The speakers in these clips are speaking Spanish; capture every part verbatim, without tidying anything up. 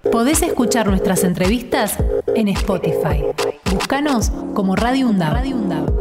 Podés escuchar nuestras entrevistas en Spotify. Búscanos como Radio UNDAB. Radio UNDAB.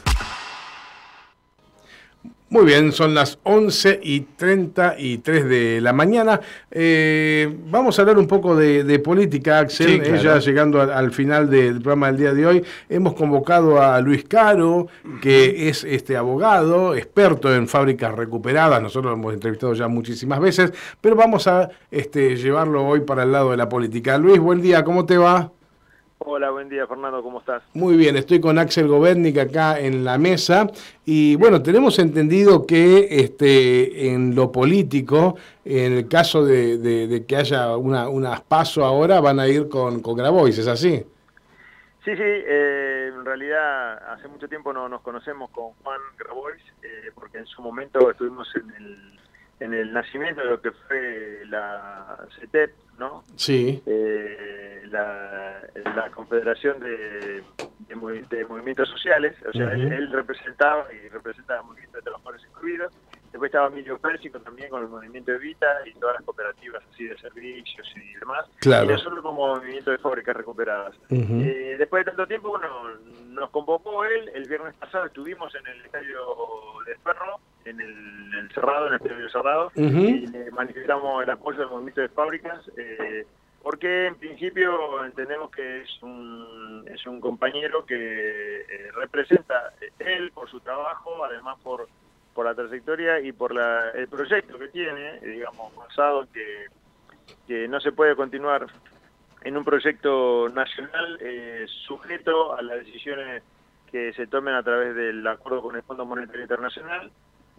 Muy bien, son las once y treinta y tres de la mañana. Eh, vamos a hablar un poco de, de política, Axel. Sí, claro. Ya llegando al, al final del programa del día de hoy, hemos convocado a Luis Caro, que es este abogado, experto en fábricas recuperadas. Nosotros lo hemos entrevistado ya muchísimas veces, pero vamos a este, llevarlo hoy para el lado de la política. Luis, buen día, ¿cómo te va? Hola, buen día, Fernando, ¿cómo estás? Muy bien, estoy con Axel Gobernik acá en la mesa y bueno, tenemos entendido que este, en lo político, en el caso de, de, de que haya una, unas paso ahora, van a ir con, con Grabois, ¿es así? Sí, sí, eh, en realidad hace mucho tiempo no nos conocemos con Juan Grabois, eh, porque en su momento estuvimos en el, en el nacimiento de lo que fue la C E T E P, ¿no? Sí. Eh, la, la Confederación de, de, de Movimientos Sociales, o sea, uh-huh. él, él representaba y representaba el movimiento de trabajadores excluidos. Después estaba Emilio Pérsico también con el movimiento Evita y todas las cooperativas así de servicios y demás. Claro. Y nosotros como movimiento de fábricas recuperadas. Uh-huh. Eh, después de tanto tiempo, bueno, nos convocó él. El viernes pasado estuvimos en el estadio de Ferro, en el, el Cerrado, en el estadio Cerrado, uh-huh. y le manifestamos el apoyo del movimiento de fábricas. Eh, porque en principio entendemos que es un, es un compañero que eh, representa él por su trabajo, además por, por la trayectoria y por la, el proyecto que tiene, digamos, basado en que, que no se puede continuar en un proyecto nacional eh, sujeto a las decisiones que se tomen a través del acuerdo con el Fondo Monetario Internacional.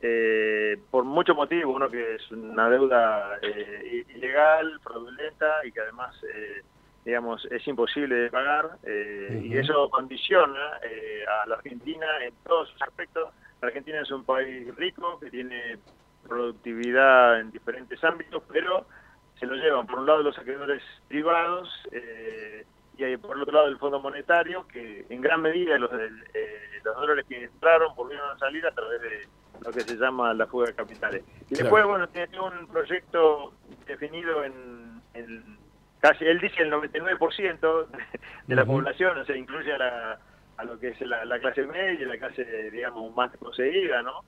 Eh, por muchos motivos, uno que es una deuda eh, ilegal, fraudulenta y que además, eh, digamos, es imposible de pagar eh, uh-huh. y eso condiciona eh, a la Argentina en todos sus aspectos. La Argentina es un país rico que tiene productividad en diferentes ámbitos, pero se lo llevan por un lado los acreedores privados eh, y por el otro lado el Fondo Monetario, que en gran medida los, eh, los dólares que entraron volvieron a salir a través de lo que se llama la fuga de capitales. Y claro. Después, bueno, tiene un proyecto definido en, en casi, él dice el noventa y nueve por ciento de, de la uh-huh. población, o sea, incluye a, la, a lo que es la, la clase media, la clase, digamos, más poseída, ¿no?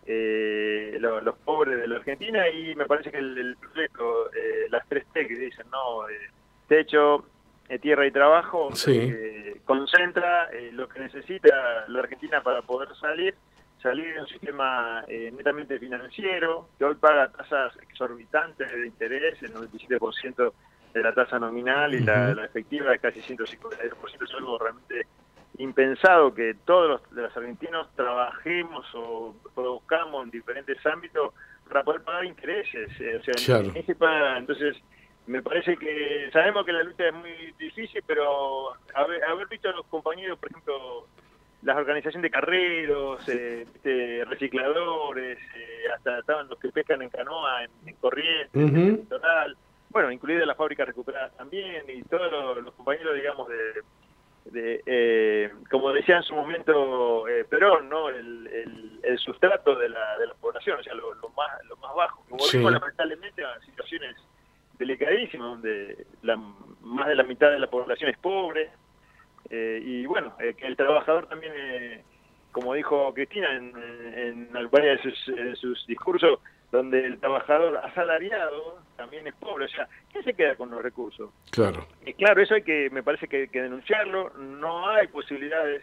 Eh, lo, los pobres de la Argentina, y me parece que el, el proyecto, eh, las tres T que dicen, ¿no? Eh, techo, eh, tierra y trabajo, sí. eh, concentra eh, lo que necesita la Argentina para poder salir, salir de un sistema eh, netamente financiero, que hoy paga tasas exorbitantes de interés, el noventa y siete por ciento de la tasa nominal y uh-huh. la, la efectiva es casi ciento cincuenta y dos por ciento, es algo realmente impensado que todos los, los argentinos trabajemos o produzcamos en diferentes ámbitos para poder pagar intereses. Eh, o sea, claro. en ese para, entonces, me parece que sabemos que la lucha es muy difícil, pero haber, haber visto a los compañeros, por ejemplo, las organizaciones de carreros, eh, este, recicladores, eh, hasta estaban los que pescan en canoa, en, en Corrientes, uh-huh. en el litoral, bueno, incluida la fábrica recuperada también, y todos los, los compañeros, digamos, de, de eh, como decía en su momento eh, Perón, ¿no? El, el, el sustrato de la, de la población, o sea, lo, lo más lo más bajo. Volvimos sí. lamentablemente a situaciones delicadísimas, donde la, más de la mitad de la población es pobre. Eh, y bueno, eh, que el trabajador también, eh, como dijo Cristina en, en, en varios de sus, en sus discursos, donde el trabajador asalariado también es pobre, o sea, ¿quién se queda con los recursos? Claro. Y claro, eso hay que, me parece que hay que denunciarlo, no hay posibilidades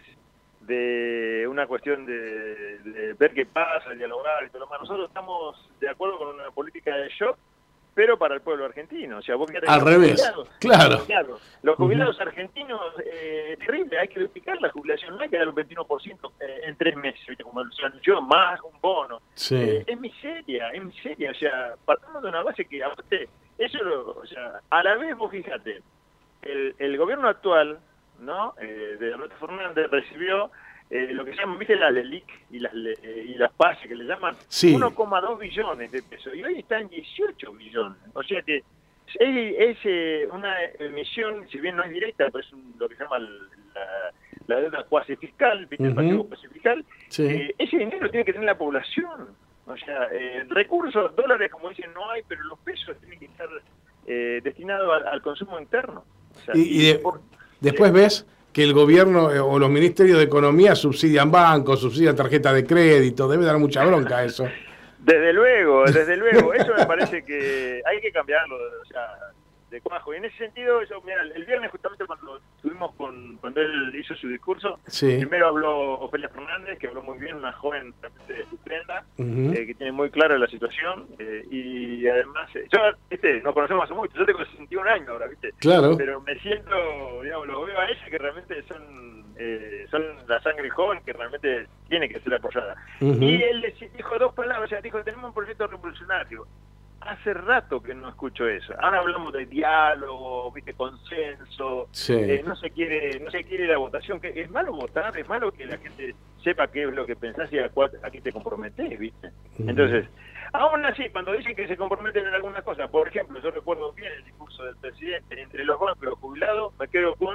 de una cuestión de, de ver qué pasa, dialogar y todo lo más. Nosotros estamos de acuerdo con una política de shock, pero para el pueblo argentino. O sea, vos al revés, claro. claro. Los jubilados uh-huh. argentinos, eh, terrible, hay que duplicar la jubilación, no hay que dar un veintiuno por ciento eh, en tres meses, ¿viste? Como se anunció, más un bono. Sí. Eh, es miseria, es miseria. O sea, partamos de una base que, aparte, eso lo, o sea, a la vez vos fíjate, el, el gobierno actual, ¿no? Eh, de Alberto Fernández recibió Eh, lo que se llama, viste, la L E L I C y las, eh, y las P A S que le llaman, sí. uno coma dos billones de pesos, y hoy está en dieciocho billones. O sea que es, es eh, una emisión, si bien no es directa, pero es un, lo que se llama la, la deuda cuasi fiscal, ¿viste? El pasivo cuasi fiscal. Sí. Eh, ese dinero tiene que tener la población. O sea, eh, recursos, dólares, como dicen, no hay, pero los pesos tienen que estar eh, destinado al, al consumo interno. O sea, y, y de, por, después eh, ves que el gobierno eh, o los ministerios de Economía subsidian bancos, subsidian tarjetas de crédito, debe dar mucha bronca eso. Desde luego, desde luego, eso me parece que hay que cambiarlo, o sea, de cuajo. Y en ese sentido, yo, mira, el viernes justamente cuando estuvimos con, cuando él hizo su discurso, sí. primero habló Ofelia Fernández, que habló muy bien, una joven realmente estupenda, uh-huh. eh, que tiene muy clara la situación, eh, y además, eh, yo, este, nos conocemos hace mucho, yo tengo sesenta y un años ahora, ¿viste? Claro. Pero me siento, digamos, lo veo a ella que realmente son, eh, son la sangre joven que realmente tiene que ser apoyada. Uh-huh. Y él dijo dos palabras, o sea, dijo, tenemos un proyecto revolucionario. Hace rato que no escucho eso. Ahora hablamos de diálogo, viste, consenso. Sí. Eh, no se quiere, no se quiere la votación. Que es malo votar, es malo que la gente sepa qué es lo que pensás y a, cuál, a qué te comprometés, viste. Uh-huh. Entonces, aún así, cuando dicen que se comprometen en algunas cosas, por ejemplo, yo recuerdo bien el discurso del presidente entre los bancos y los jubilados, me quedo con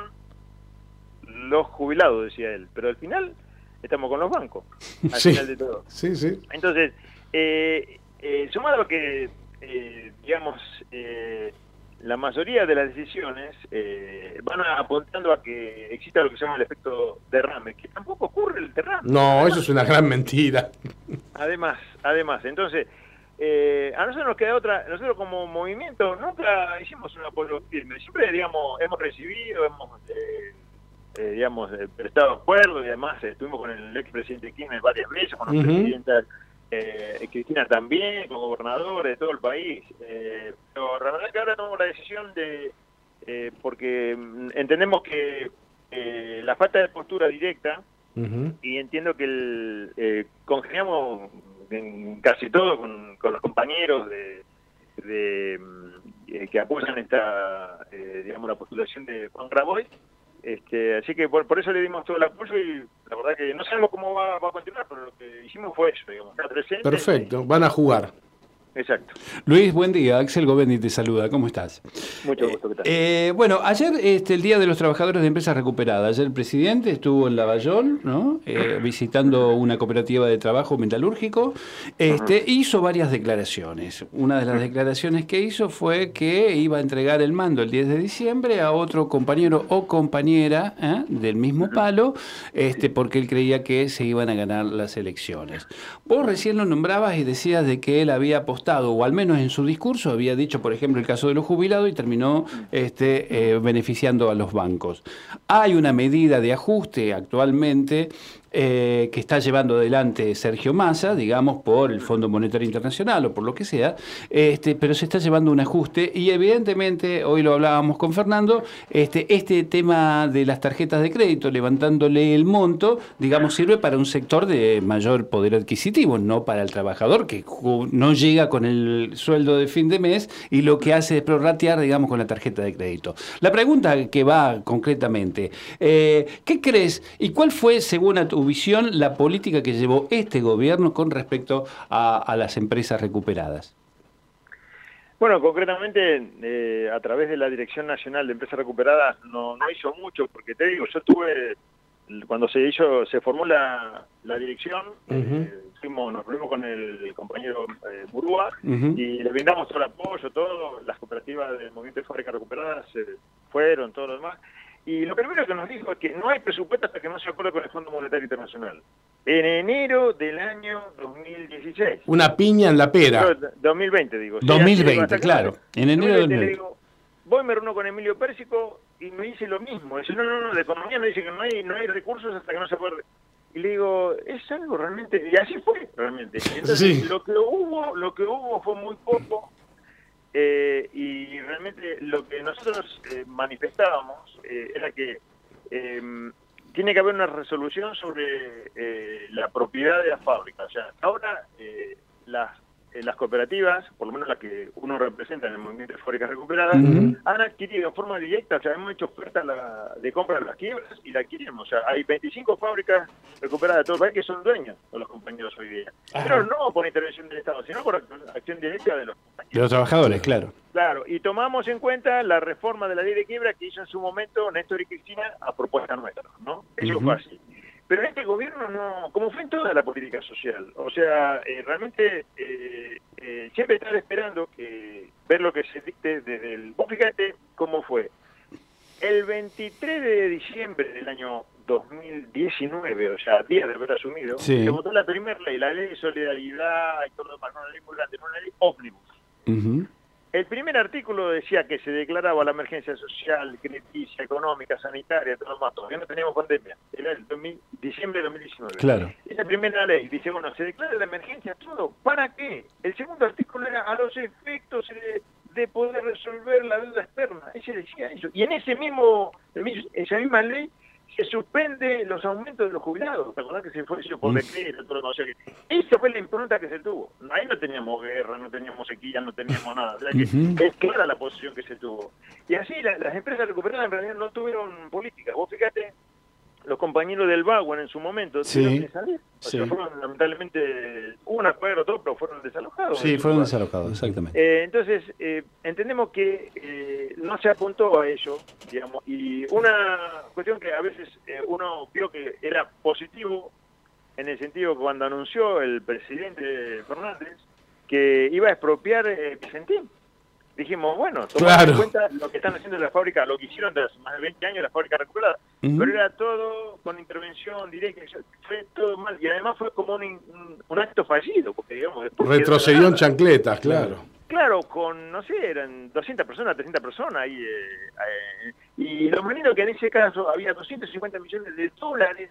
los jubilados, decía él. Pero al final estamos con los bancos, al sí. final de todo. Sí, sí. Entonces, eh, eh, sumado a que Eh, digamos, eh, la mayoría de las decisiones eh, van apuntando a que exista lo que se llama el efecto derrame, que tampoco ocurre el derrame. No, además, eso es una gran mentira. Además, además, entonces, eh, a nosotros nos queda otra, nosotros como movimiento nunca hicimos un apoyo firme, siempre, digamos, hemos recibido, hemos, eh, eh, digamos, eh, prestado acuerdo y además eh, estuvimos con el expresidente Kirchner varias veces, con los uh-huh. presidentas. Eh, Cristina también, como gobernador de todo el país, eh, pero la verdad que ahora tomamos la decisión de, eh, porque entendemos que eh, la falta de postura directa, uh-huh. y entiendo que el, eh, congeniamos en casi todo con, con los compañeros de, de eh, que apoyan esta, eh, digamos, la postulación de Juan Grabois. Este, así que por, por eso le dimos todo el apoyo y la verdad que no sabemos cómo va, va a continuar, pero lo que hicimos fue eso, digamos, estar presente. Perfecto, van a jugar. Exacto. Luis, buen día. Axel Govendi te saluda. ¿Cómo estás? Mucho gusto. ¿Qué tal? Eh, bueno, ayer, este, el Día de los Trabajadores de Empresas Recuperadas, ayer el presidente estuvo en Lavallol, ¿no? Eh, visitando una cooperativa de trabajo metalúrgico, este, uh-huh. hizo varias declaraciones. Una de las declaraciones que hizo fue que iba a entregar el mando el diez de diciembre a otro compañero o compañera ¿eh? del mismo palo, este, porque él creía que se iban a ganar las elecciones. Vos recién lo nombrabas y decías de que él había apostado, o al menos en su discurso había dicho, por ejemplo, el caso de los jubilados y terminó este, eh, beneficiando a los bancos. Hay una medida de ajuste actualmente eh, que está llevando adelante Sergio Massa, digamos, por el Fondo Monetario Internacional o por lo que sea, este, pero se está llevando un ajuste y evidentemente, hoy lo hablábamos con Fernando, este, este tema de las tarjetas de crédito, levantándole el monto, digamos, sirve para un sector de mayor poder adquisitivo, no para el trabajador que no llega con el sueldo de fin de mes y lo que hace es prorratear, digamos, con la tarjeta de crédito. La pregunta que va concretamente, eh, ¿qué crees y cuál fue, según a tu visión, la política que llevó este gobierno con respecto a, a las empresas recuperadas? Bueno, concretamente, eh, a través de la Dirección Nacional de Empresas Recuperadas no, no hizo mucho, porque te digo, yo tuve, cuando se hizo, se formó la, la dirección, uh-huh. eh, fuimos, nos reunimos con el, el compañero eh, Murúa, uh-huh. y le brindamos todo el apoyo, todo, las cooperativas del movimiento de fábricas recuperadas eh, fueron, todo lo demás. Y lo primero que nos dijo es que no hay presupuesto hasta que no se acuerde con el Fondo Monetario Internacional. En enero del año dos mil dieciséis. Una piña en la pera. No, dos mil veinte, digo. dos mil veinte, claro. En enero de dos mil veinte. Digo, voy, me reúno con Emilio Pérsico y me dice lo mismo. Dice, no, no, no, de economía me dice que no hay, no hay recursos hasta que no se acuerde. Y le digo, es algo realmente... Y así fue, realmente. Entonces, sí. lo que hubo, lo que hubo fue muy poco. Eh, y realmente lo que nosotros eh, manifestábamos eh, era que eh, tiene que haber una resolución sobre eh, la propiedad de la fábrica. O sea, ahora eh, las, eh, las cooperativas, por lo menos las que uno representa en el movimiento de fábricas recuperadas, uh-huh. han adquirido en forma directa, o sea, hemos hecho ofertas de compra de las quiebras y la adquirimos. O sea, hay veinticinco fábricas recuperadas de todo el país que son dueños de los compañeros hoy día. Ajá. Pero no por intervención del Estado, sino por acción directa de los compañeros. De los trabajadores, claro. Claro, y tomamos en cuenta la reforma de la ley de quiebra que hizo en su momento Néstor y Cristina a propuesta nuestra, ¿no? Eso uh-huh. fue así. pero este gobierno no, como fue en toda la política social, o sea, eh, realmente eh, eh, siempre estar esperando que ver lo que se dicte desde el... Vos fíjate cómo fue. El veintitrés de diciembre del año dos mil diecinueve, o sea, días de haber asumido, sí. se votó la primera ley, la ley de solidaridad y todo lo demás, una ley muy grande, una ley ómnibus. Uh-huh. El primer artículo decía que se declaraba la emergencia social, crediticia, económica, sanitaria, todo lo más. Todavía no teníamos pandemia. Era el dos mil, diciembre de dos mil diecinueve. Claro. Esa primera ley dice, bueno, se declara la emergencia todo. ¿Para qué? El segundo artículo era a los efectos de, de poder resolver la deuda externa. Ese decía eso. Y en ese mismo, esa misma ley se suspende los aumentos de los jubilados. ¿Te acordás que se fue eso por decreto? Todo lo que... Esa fue la impronta que se tuvo. Ahí no teníamos guerra, no teníamos sequía, no teníamos nada. O sea que uh-huh. es clara la posición que se tuvo. Y así la, las empresas recuperadas en realidad no tuvieron política. Vos fíjate, los compañeros del Bagua en su momento sí. tuvieron que salir. O sí. sea, fueron lamentablemente, hubo un acuerdo, todo, pero fueron desalojados. Sí, fueron desalojados, exactamente. Eh, entonces, eh, entendemos que eh, no se apuntó a ello, digamos, y una cuestión que a veces eh, uno vio que era positivo, en el sentido que cuando anunció el presidente Fernández que iba a expropiar eh, Vicentín. Dijimos, bueno, tomando claro. en cuenta lo que están haciendo en la fábrica, lo que hicieron de hace más de veinte años la fábrica recuperada, uh-huh. pero era todo con intervención directa, fue todo mal, y además fue como un, un, un acto fallido, porque digamos... Después retrocedió en chancletas, claro. Claro, con, no sé, eran doscientas personas, trescientas personas ahí, eh, eh, y lo más lindo que en ese caso había doscientos cincuenta millones de dólares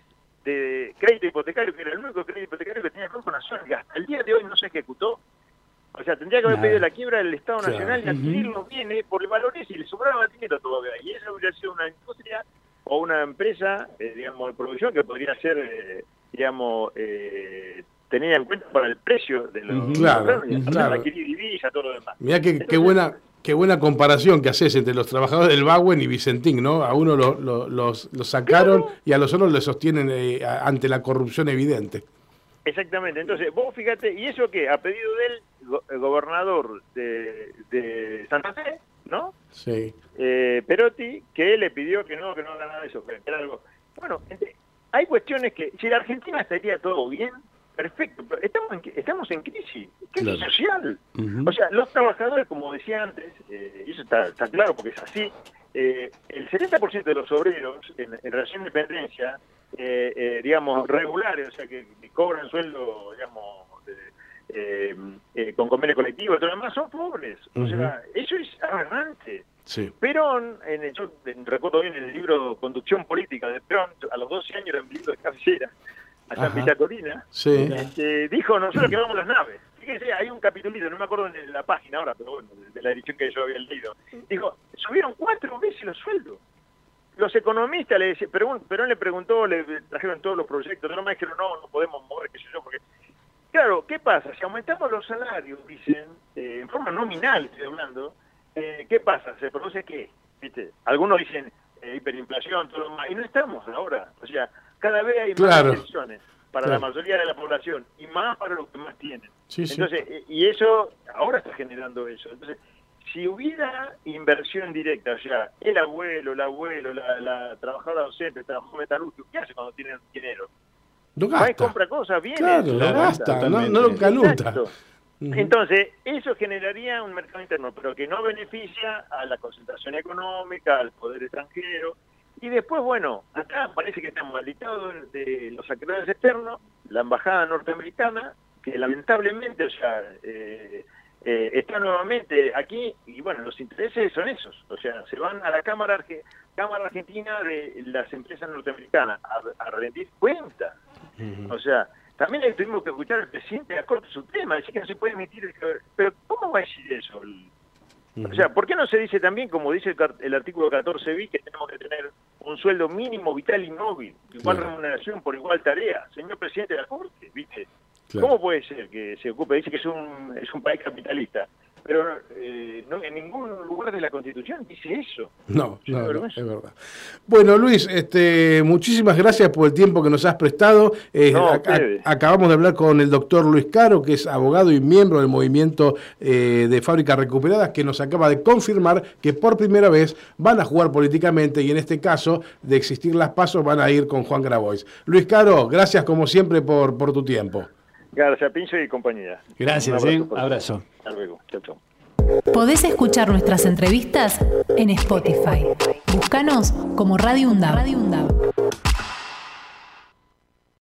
de crédito hipotecario, que era el único crédito hipotecario que tenía el Banco Nacional, que hasta el día de hoy no se ejecutó. O sea, tendría que haber pedido la quiebra del Estado claro. Nacional y adquirir los bienes por el valores y le sobraba dinero todavía. Y eso hubiera sido una industria o una empresa, eh, digamos, de producción que podría ser, eh, digamos, eh, tenida en cuenta para el precio de los... Claro, y claro. adquirir divisa, todo lo demás. Mirá que, Entonces, qué buena... Qué buena comparación que haces entre los trabajadores del Baguen y Vicentín, ¿no? A uno lo, lo, los, los sacaron claro. y a los otros le sostienen eh, ante la corrupción evidente. Exactamente. Entonces, vos fíjate, ¿y eso qué? A pedido del go el gobernador de, de Santa Fe, ¿no? Sí. Eh, Perotti, que le pidió que no, que no haga nada de eso, que era algo... Bueno, hay cuestiones que, si la Argentina estaría todo bien, perfecto, pero estamos en, estamos en crisis, crisis claro. social. Uh-huh. O sea, los trabajadores, como decía antes, eh, y eso está, está claro porque es así, eh, el setenta por ciento de los obreros en, en relación de dependencia, eh, eh, digamos, regulares, o sea, que, que cobran sueldo, digamos, eh, eh, con convenio colectivo y todo lo demás, son pobres. Uh-huh. O sea, eso es aberrante. Sí. Perón, en el, yo recuerdo bien en el libro Conducción Política de Perón, a los doce años era un libro de cabecera, allá en Villa Corina, sí. este, dijo, nosotros quemamos las naves. Fíjense, hay un capitulito, no me acuerdo de la página ahora, pero bueno, de la edición que yo había leído. Dijo, subieron cuatro veces los sueldos. Los economistas le decían, Perón, Perón le preguntó, le trajeron todos los proyectos, no me dijeron, no, no podemos mover, qué sé yo, porque... Claro, ¿qué pasa? Si aumentamos los salarios, dicen, eh, en forma nominal estoy hablando, eh, ¿qué pasa? ¿Se produce qué? ¿Viste? Algunos dicen eh, hiperinflación, todo lo más, y no estamos ahora. O sea, cada vez hay claro. más pensiones para claro. la mayoría de la población y más para los que más tienen. Sí, Entonces, sí. y eso ahora está generando eso. Entonces, si hubiera inversión directa, o sea, el abuelo, el abuelo, la, la trabajadora docente, el trabajador metalúrgico, ¿qué hace cuando tienen dinero? Lo gasta. Va y compra cosas, viene. Claro, lo gasta, no, no lo caluta. Uh-huh. Entonces, eso generaría un mercado interno, pero que no beneficia a la concentración económica, al poder extranjero. Y después, bueno, acá parece que están malditados de los acreedores externos, la embajada norteamericana, que lamentablemente, o sea, eh, eh, está nuevamente aquí, y bueno, los intereses son esos, o sea, se van a la Cámara, Arge Cámara Argentina de las empresas norteamericanas a, a rendir cuentas. Uh-huh. O sea, también tuvimos que escuchar al presidente de la Corte Suprema, decir que no se puede emitir, pero ¿cómo va a decir eso? Uh-huh. O sea, ¿por qué no se dice también, como dice el, el artículo catorce bis, que tenemos que tener un sueldo mínimo vital y móvil, igual claro. remuneración por igual tarea? Señor presidente de la Corte, ¿viste? Claro. ¿Cómo puede ser que se ocupe? Dice que es un, es un país capitalista. pero eh, no, en ningún lugar de la Constitución dice eso. No, no, no, es verdad. Bueno, Luis, este, muchísimas gracias por el tiempo que nos has prestado. Eh, No, a, a, acabamos de hablar con el doctor Luis Caro, que es abogado y miembro del movimiento eh, de Fábricas Recuperadas, que nos acaba de confirmar que por primera vez van a jugar políticamente y en este caso, de existir las PASO, van a ir con Juan Grabois. Luis Caro, gracias como siempre por, por tu tiempo. Gracias, Pincho y compañía. Gracias, un abrazo. abrazo. ¿eh? Abrazo. Hasta luego. Chau, chau. Podés escuchar nuestras entrevistas en Spotify. Búscanos como Radio UNDAB.